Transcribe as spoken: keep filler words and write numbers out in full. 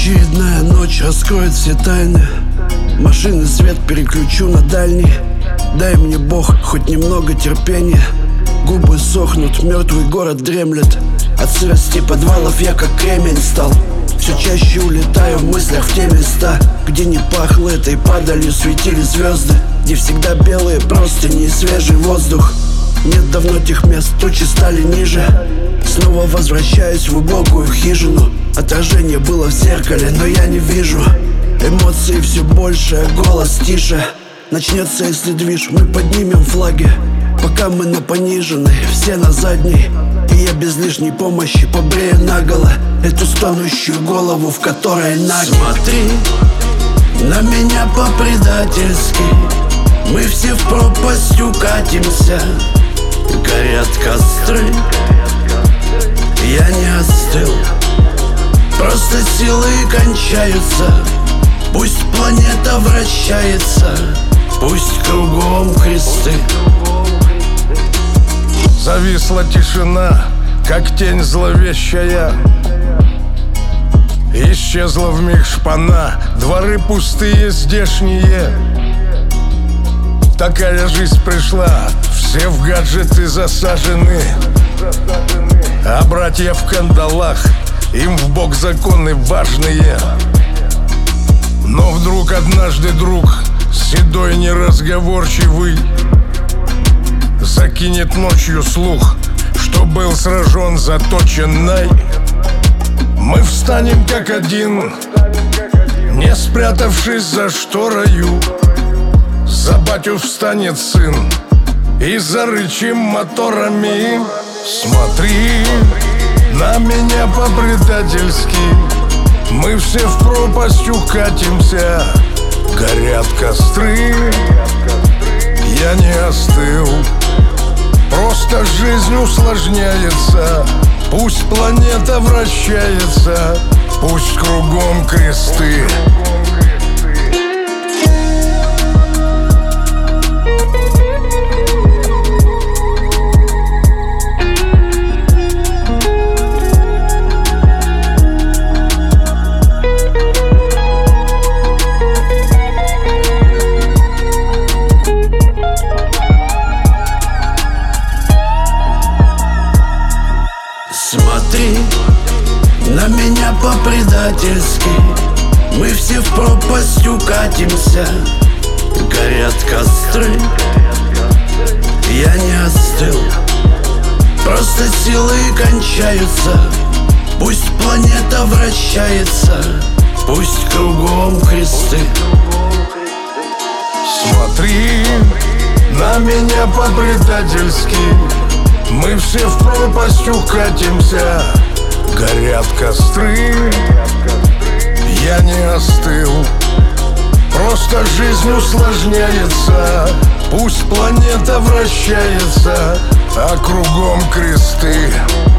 Очередная ночь раскроет все тайны. Машины свет переключу на дальний. Дай мне Бог хоть немного терпения. Губы сохнут, мертвый город дремлет. От сырости подвалов я как кремень стал. Все чаще улетаю в мыслях в те места, где не пахло этой падалью, светили звезды, где всегда белые простыни и свежий воздух. Нет давно тех мест, тучи стали ниже. Снова возвращаюсь в убогую хижину. Отражение было в зеркале, но я не вижу. Эмоции все больше, а голос тише. Начнется, если движ, мы поднимем флаги. Пока мы на пониженной, все на задней. И я без лишней помощи побрею наголо эту стонущую голову, в которой наги. Смотри на меня по-предательски. Мы все в пропасть укатимся. Горят костры, я не остыл. Просто силы кончаются. Пусть планета вращается, пусть кругом кресты. Зависла тишина, как тень зловещая. Исчезла вмиг шпана, дворы пустые здешние. Такая жизнь пришла, все в гаджеты засажены. А братья в кандалах, им в бок законы важные. Но вдруг однажды друг, седой неразговорчивый, закинет ночью слух, что был сражен заточенной. Мы встанем как один, не спрятавшись за шторою. За батю встанет сын и зарычим моторами. Смотри на меня по-предательски. Мы все в пропасть укатимся. Горят костры, я не остыл. Просто жизнь усложняется. Пусть планета вращается, пусть кругом кресты. Смотри на меня по-предательски. Мы все в пропасть укатимся. Горят костры, я не остыл. Просто силы кончаются. Пусть планета вращается, пусть кругом кресты. Смотри на меня по-предательски. Мы все в пропасть укатимся. Горят костры, я не остыл. Просто жизнь усложняется. Пусть планета вращается, а кругом кресты.